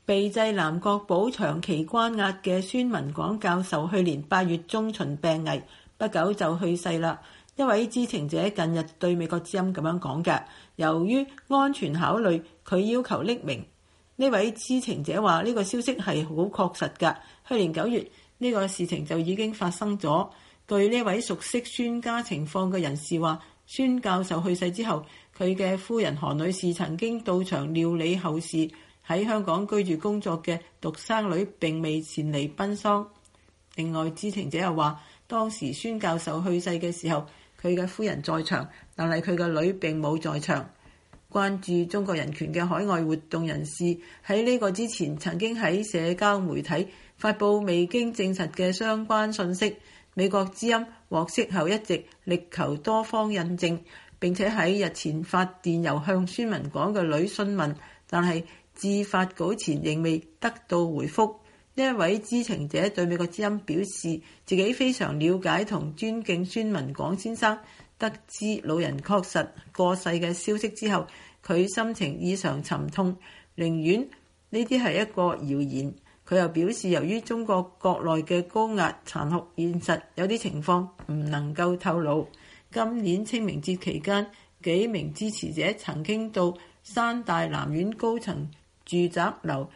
被制南國寶長期關押嘅孫文廣教授，去年8月中旬病危，不久就去世啦。一位知情者近日對美國之音咁樣講嘅，由於安全考慮，佢要求匿名。呢位知情者話：呢個消息係好確實㗎。去年9月呢個事情就已經發生咗。據呢位熟悉孫家情況嘅人士話，孫教授去世之後，佢嘅夫人韓女士曾經到場料理後事。喺香港居住工作嘅獨生女並未前嚟奔喪。另外，知情者又話，當時孫教授去世嘅時候，佢嘅夫人在場，但係佢嘅女並冇在場。關注中國人權嘅海外活動人士喺呢個之前曾經喺社交媒體發布未經證實嘅相關信息。美國之音獲悉後一直力求多方印證，並且喺日前發電郵向孫文廣嘅女詢問，但係至發稿前仍未得到回覆。呢一位知情者對美國之音表示，自己非常了解同尊敬孫文廣先生。得知老人確實過世嘅消息之後，佢心情異常沉痛，寧願呢啲係一個謠言。佢又表示，由於中國國內嘅高壓殘酷現實，有啲情況唔能夠透露。今年清明節期間，幾名支持者曾經到山大南苑高層住宅樓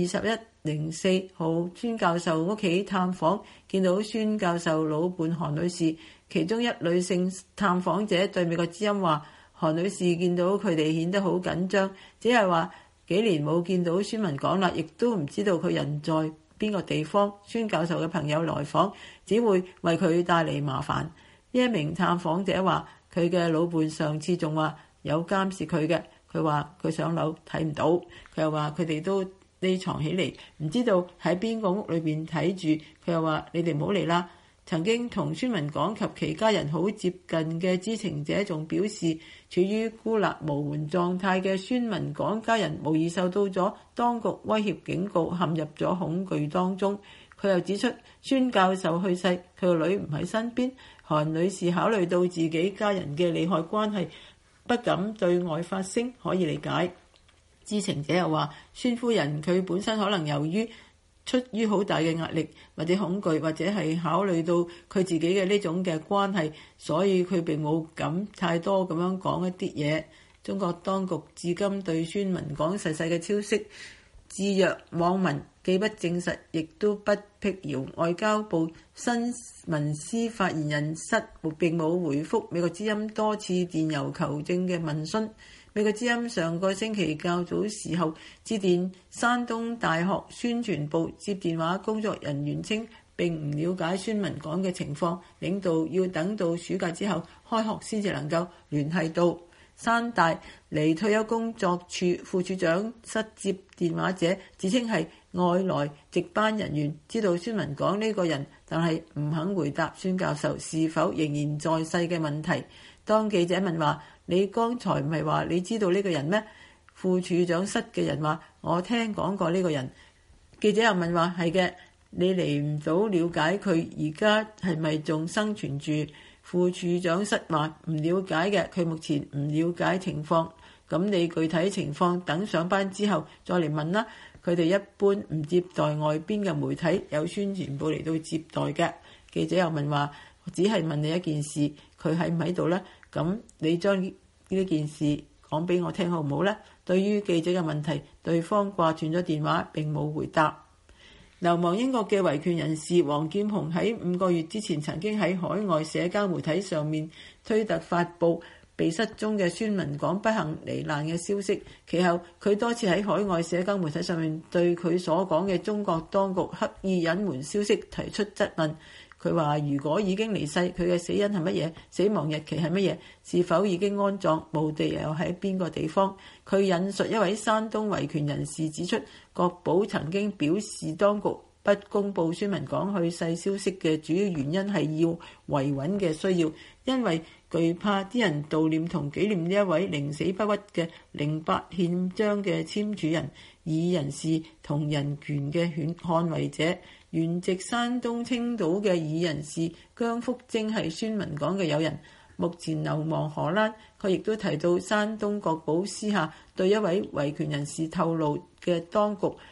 2104號孫教授屋企探訪，見到孫教授老伴韓女士。其中一女性探訪者對美國之音話，韓女士見到佢哋顯得好緊張，只係話幾年冇見到孫文廣啦，亦都唔知道佢人在邊個地方。孫教授嘅朋友來訪，只會為佢帶嚟麻煩。呢一名探訪者話，佢嘅老伴上次仲話有監視佢嘅，佢話佢上樓睇唔到，佢又話佢哋都匿藏起嚟，唔知道喺邊個屋裏邊睇住。佢又話你哋唔好嚟啦。曾經同孫文廣及其家人好接近嘅知情者仲表示，處於孤立無援狀態嘅孫文廣家人無疑受到咗當局威脅警告，陷入咗恐懼當中。佢又指出，孫教授去世，佢個女唔喺身邊，韓女士考慮到自己家人嘅利害關係，不敢對外發聲，可以理解。知情者又話，孫夫人佢本身可能由於出於好大嘅壓力或者恐懼，或者係考慮到佢自己嘅呢種嘅關係，所以佢並冇敢太多咁樣講一啲嘢。中國當局至今對孫文廣逝世嘅消息置若罔聞，既不證實，亦都不闢謠。外交部新聞司發言人室並冇回覆美國之音多次電郵求證嘅問詢。美國之音上個星期較早時候致電山東大學宣傳部，接電話工作人員稱並唔了解孫文廣嘅情況，領導要等到暑假之後開學先至能夠聯繫到。山大離退休工作處副處長室接電話者自稱係外來值班人員，知道孫文廣呢個人，但係唔肯回答孫教授是否仍然在世嘅問題。當記者問話，你剛才唔係話你知道呢個人咩？副處長室嘅人話，我聽講過呢個人。記者又問話，係嘅，你嚟唔到了解佢而家係咪仲生存住？副處長室話唔了解嘅，佢目前唔了解情況。咁你具體情況等上班之後再嚟問啦。佢哋一般唔接待外邊嘅媒體，有宣傳部嚟到接待嘅。記者又問話，只係問你一件事，佢喺唔喺度呢？咁你將呢件事講俾我聽好唔好呢？對於記者嘅問題，對方掛斷咗電話並冇回答。流亡英國嘅維權人士黃劍虹喺5個月之前曾經喺海外社交媒體上面推特發布被失蹤嘅孫文廣不幸罹難嘅消息，其後佢多次喺海外社交媒體上面對佢所講嘅中國當局刻意隱瞞消息提出質問。佢話如果已經離世，佢嘅死因係乜嘢？死亡日期係乜嘢？是否已經安葬？墓地又喺邊個地方？佢引述一位山東維權人士指出，國保曾經表示當局不公佈孫文廣去世消息嘅主要原因係要維穩嘅需要，因為懼怕啲人悼念同紀念呢一位寧死不屈嘅08憲章嘅簽署人、以人士同人權嘅捍衛者。原籍山東青島嘅以人士姜福貞係孫文廣嘅友人，目前流亡荷蘭。佢亦都提到山東國保私下對一位維權人士透露嘅當局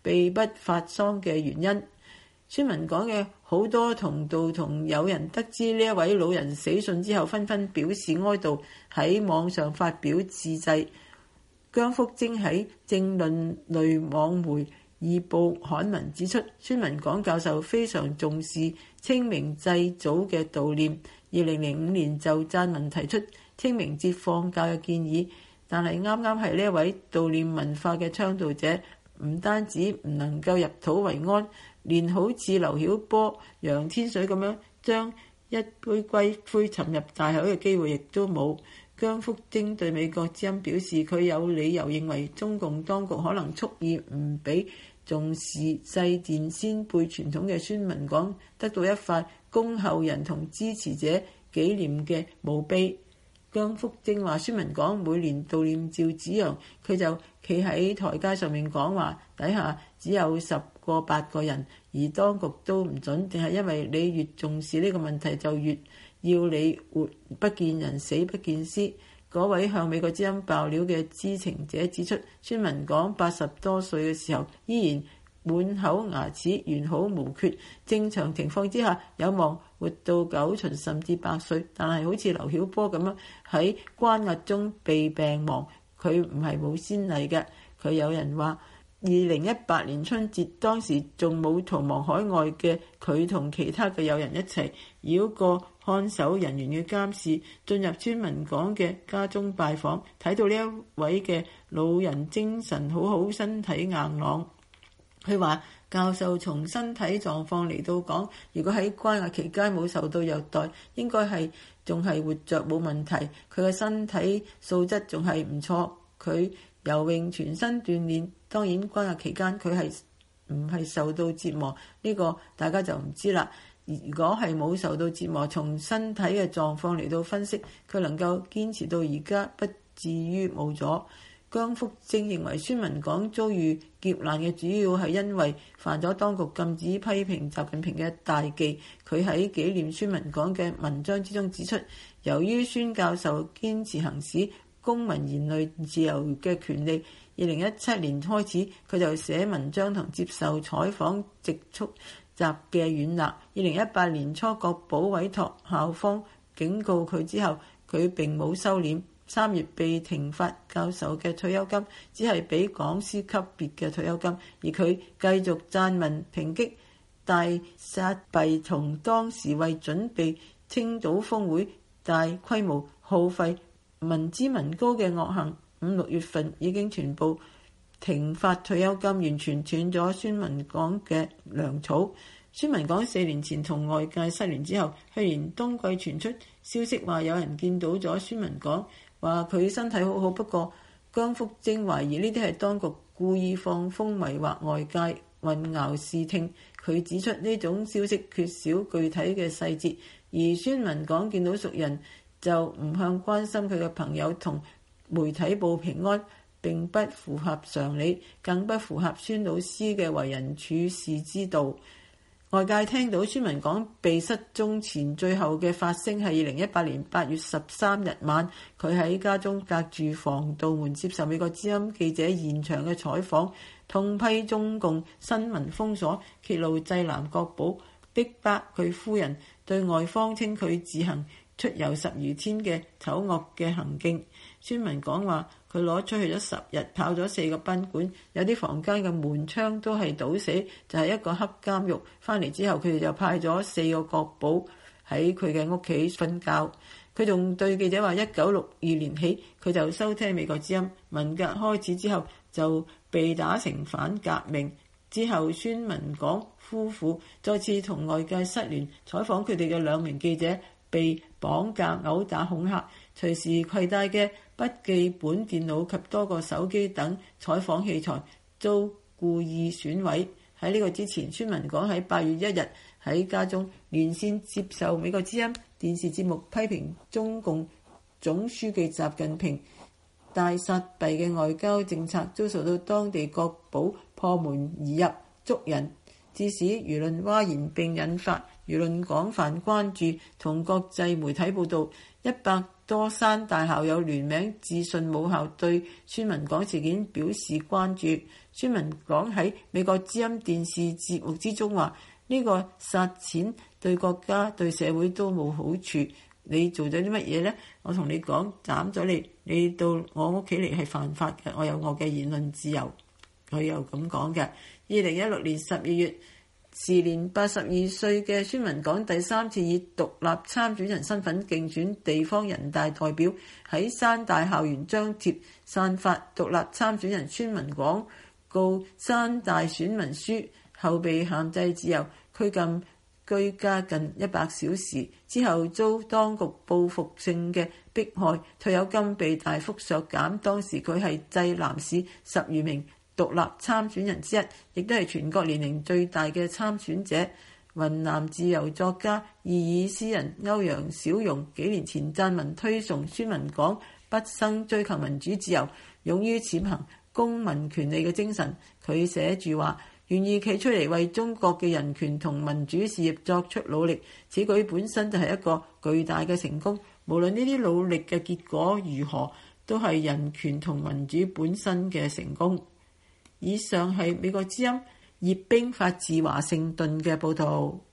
秘不發喪嘅原因。孫文港嘅好多同道同友人得知呢一位老人死訊之後，紛紛表示哀悼，喺網上發表致祭。姜福貞喺政論類網媒義報刊文指出，孫文港教授非常重視清明祭祖嘅悼念。2005年就撰文提出清明節放假嘅建議，但係啱啱係呢一位悼念文化嘅倡導者，唔單止唔能夠入土為安，連好似劉曉波、楊天水咁樣將一杯龜灰沉入大海嘅機會亦都冇。姜福貞對美國之音表示，佢有理由認為中共當局可能蓄意唔俾重視祭奠先輩傳統嘅孫文港得到一塊供後人同支持者紀念嘅墓碑。姜福貞話：孫文港每年悼念趙紫陽，佢就企喺台階上面講話，底下只有10個8個人，而當局都唔準，定係因為你越重視呢個問題，就越要你活不見人，死不見屍。嗰位向美國之音爆料嘅知情者指出，孫文港80多歲嘅時候，依然滿口牙齒，完好無缺。正常情況之下，有望活到90旬甚至100歲。但係好似劉曉波咁樣喺關押中被病亡，佢唔係冇先例嘅。佢有人話，2018年春節當時仲冇逃亡海外嘅佢，同其他嘅友人一齊繞過看守人員嘅監視，進入孫文港嘅家中拜訪，睇到呢一位嘅老人精神好好，身體硬朗。佢話教授從身體狀況嚟到講，如果喺關押期間冇受到虐待，應該係仲係活着冇問題。佢嘅身體素質仲係唔錯，佢游泳全身鍛鍊。當然關押期間佢係唔係受到折磨，呢個大家就唔知啦。如果係冇受到折磨，從身體嘅狀況嚟到分析，佢能夠堅持到而家，不至於冇咗。姜福貞認為孫文港遭遇劫難嘅主要係因為犯咗當局禁止批評習近平嘅大忌。佢喺紀念孫文港嘅文章之中指出，由於孫教授堅持行使公民言論自由嘅權利，2017年開始佢就寫文章同接受採訪，直束集嘅軟肋。2018年初國保委託校方警告佢之後，佢並冇收斂。3月被停發教授嘅退休金，只係俾講師級別嘅退休金，而佢繼續撰文抨擊大撒幣同當時為準備青島峰會大規模耗費民脂民膏嘅惡行，5、6月份已經全部停發退休金，完全斷咗孫文港嘅糧草。孫文港4年前同外界失聯之後，去年冬季傳出消息話有人見到咗孫文港，話佢身體好好。不過姜福貞懷疑呢啲係當局故意放風迷惑外界，混淆視聽。佢指出呢種消息缺少具體嘅細節，而孫文港見到熟人就唔向關心佢嘅朋友同媒體報平安，並不符合常理，更不符合孫老師嘅為人處事之道。外界聽到孫文港被失蹤前最後嘅發聲係2018年8月13日晚，佢喺家中隔住防盜門接受美國之音記者現場嘅採訪，痛批中共新聞封鎖，揭露濟南國寶，逼迫佢夫人，對外謊稱佢自行出遊10餘天嘅醜惡嘅行徑。孫文港話佢攞出去咗10日，跑咗4個賓館，有啲房間嘅門窗都係倒死，就係一個黑監獄。翻嚟之後，佢哋就派咗4個國保喺佢嘅屋企瞓覺。佢仲對記者話：1962年起，佢就收聽美國之音，文革開始之後就被打成反革命。之後孫文港夫婦再次同外界失聯，採訪佢哋嘅2名記者被綁架、毆打、恐嚇，隨時攜帶嘅筆記本電腦及多個手機等採訪器材遭故意損毀。喺呢個之前，孫文港喺8月1日喺家中連線接受美國之音電視節目，批評中共總書記習近平大撒幣嘅外交政策，遭受到當地國保破門而入捉人，致使輿論譁然，並引發輿論廣泛關注。同國際媒體報道，100多間大校有聯名致信母校，對孫文港事件表示關注。孫文港喺美國之音電視節目之中話：呢個殺錢對國家對社會都冇好處。你做咗啲乜嘢呢？我同你講，斬咗你，你到我屋企嚟係犯法嘅。我有我嘅言論自由。佢又咁講嘅。2016年12月，時年82歲嘅孫文港第3次以獨立參選人身份競選地方人大代表，喺山大校園張貼散發獨立參選人孫文港告山大選民書，後被限制自由，拘禁居家近100小時，之後遭當局報復性嘅迫害，退休金被大幅削減。當時佢係濟南市10餘名獨立參選人之一，亦都係全國年齡最大嘅參選者。雲南自由作家、異議詩人歐陽小蓉幾年前撰文推崇孫文港畢生追求民主自由、勇於踐行公民權利嘅精神。佢寫住話：願意企出嚟為中國嘅人權同民主事業作出努力，此舉本身就係一個巨大嘅成功。無論呢啲努力嘅結果如何，都係人權同民主本身嘅成功。以上係美國之音葉冰發自華盛頓嘅報導。